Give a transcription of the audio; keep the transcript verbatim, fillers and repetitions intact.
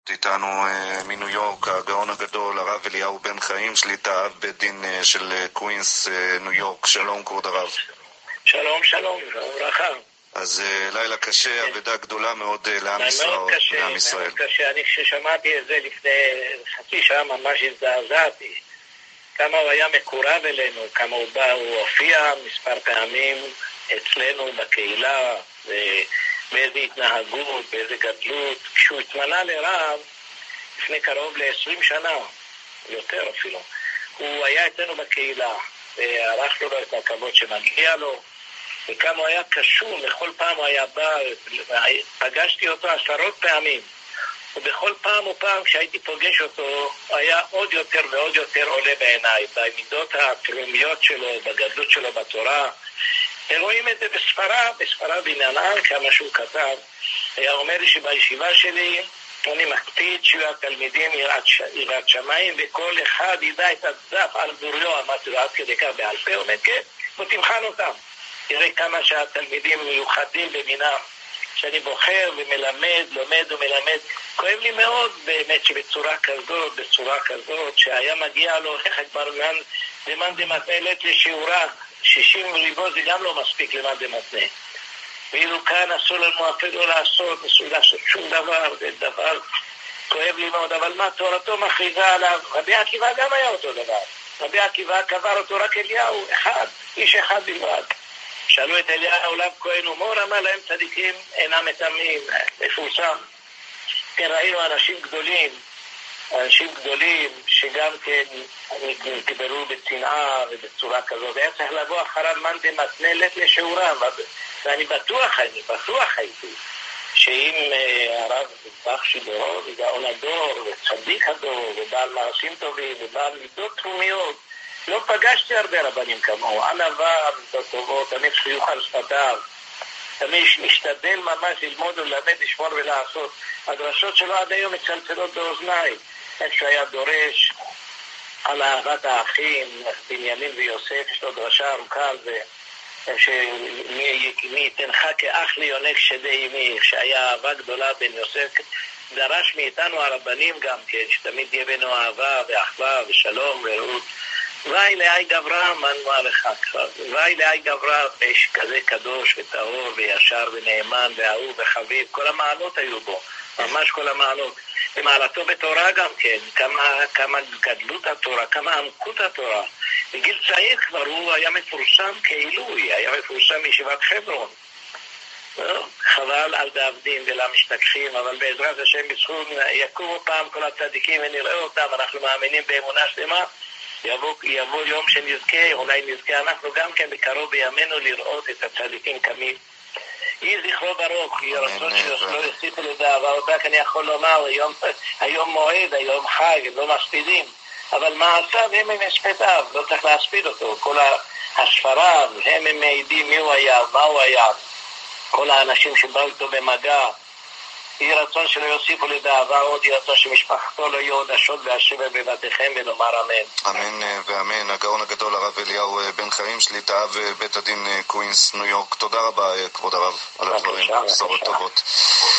איתנו אה, מניו יורק, הגאון הגדול, הרב אליהו בן חיים, שליטה אב בית דין אה, של אה, קווינס, אה, ניו יורק. שלום כבוד הרב. שלום, שלום, ברכה. אז אה, לילה קשה, אבדה גדולה מאוד אה, לעם ישראל. מאוד קשה, לעם ישראל. מאוד קשה. אני כששמעתי את זה לפני חצי שעה ממש הזדעזעתי. כמה הוא היה מקורב אלינו, כמה הוא בא, הוא הופיע מספר פעמים אצלנו בקהילה, באיזה התנהגות, באיזה גדלות. כשהוא התמנה לרב, לפני קרוב ל-עשרים שנה, יותר אפילו, הוא היה אצלנו בקהילה, וערכנו לו את הכבוד שמגיע לו, וכמה הוא היה קשור, בכל פעם הוא היה בא, פגשתי אותו עשרות פעמים, ובכל פעם ופעם כשהייתי פוגש אותו, היה עוד יותר ועוד יותר עולה בעיניי, במידות התרומיות שלו, בגדלות שלו בתורה. רואים את זה בספרה, בספרה בעניינן, כמה שהוא כתב. היה אומר לי שבישיבה שלי, אני מקפיד שיהיו התלמידים יראת שמיים, וכל אחד ידע את הדף על גוריו, אמרתי לו עד כדי כך בעל פה, אומר כן, ותמחן אותם. תראה כמה שהתלמידים מיוחדים במינם, שאני בוחר ומלמד, לומד ומלמד. כואב לי מאוד באמת שבצורה כזאת, בצורה כזאת, שהיה מגיע לו, איך כבר למען דמתנלת לשיעורה, שישים ריבו זה גם לא מספיק למען דמתנה. ואילו כאן אסור לנו אפילו לעשות, אסור לעשות שום דבר, זה דבר כואב לי מאוד, אבל מה תורתו מכריזה עליו? רבי עקיבא גם היה אותו דבר. רבי עקיבא קבר אותו רק אליהו, אחד, איש אחד בלבד. שאלו את אליהו עולם כהן ומור, אמר להם צדיקים אינם מטמאים, מפורסם. כן, ראינו אנשים גדולים, אנשים גדולים שגם כן דיברו בצנעה ובצורה כזאת. היה צריך לבוא אחריו מאן דמתנלת לשיעורם, ואני בטוח, אני בטוח הייתי, שאם הרב בבחשי דורו, וגאון הדור, וצדיק הדור, ובעל מעשים טובים, ובעל מידות תחומיות, לא פגשתי הרבה רבנים כמוהו, ענווה, מידות טובות, תמיד חיוך על שפתיו, תמיד משתדל ממש ללמוד וללמד, לשמור ולעשות. הדרשות שלו עד היום מצלצלות באוזניי, איך שהיה דורש על אהבת האחים, בנימין ויוסף, יש לו דרשה ארוכה על זה, שמי ייתנך כאח ליונק שדי אמי, שהיה אהבה גדולה בין יוסף, דרש מאיתנו הרבנים גם כן, שתמיד יהיה בינו אהבה ואחווה ושלום ורעות. ואי לאי גברה מנוע לך כבר, ואי לאי גברה יש כזה קדוש וטהור וישר ונאמן ואהוב וחביב, כל המעלות היו בו, ממש כל המעלות. ומעלתו בתורה גם כן, כמה, כמה גדלות התורה, כמה עמקות התורה. בגיל צעיר כבר הוא היה מפורסם כעילוי, היה מפורסם מישיבת חברון. חבל על דאבדים ולמשתכחים, אבל בעזרת השם בזכות יקומו פעם כל הצדיקים ונראה אותם, אנחנו מאמינים באמונה שלמה. יבוא, יבוא יום שנזכה, אולי נזכה אנחנו גם כן בקרוב בימינו לראות את הצדיקים קמים. יהי זכרו ברוך, יהי רצון שלא יוסיפו לדאבה אותה, כי אני יכול לומר, היום, היום מועד, היום חג, הם לא מספידים, אבל מעשיו הם הם הספדיו, לא צריך להספיד אותו, כל הספריו, הם הם מעידים מי הוא היה, מה הוא היה, כל האנשים שבאו איתו במגע, יהי רצון שלא יוסיפו לדאבה עוד, יהי רצון שמשפחתו לא יהיו עודשות והשבה בבתיכם ונאמר אמן. אמן ואמן. הגאון הגדול הרב אליהו בן חיים, שליטה אב בית הדין קווינס ניו יורק. תודה רבה כבוד הרב על הדברים, בשורות טובות.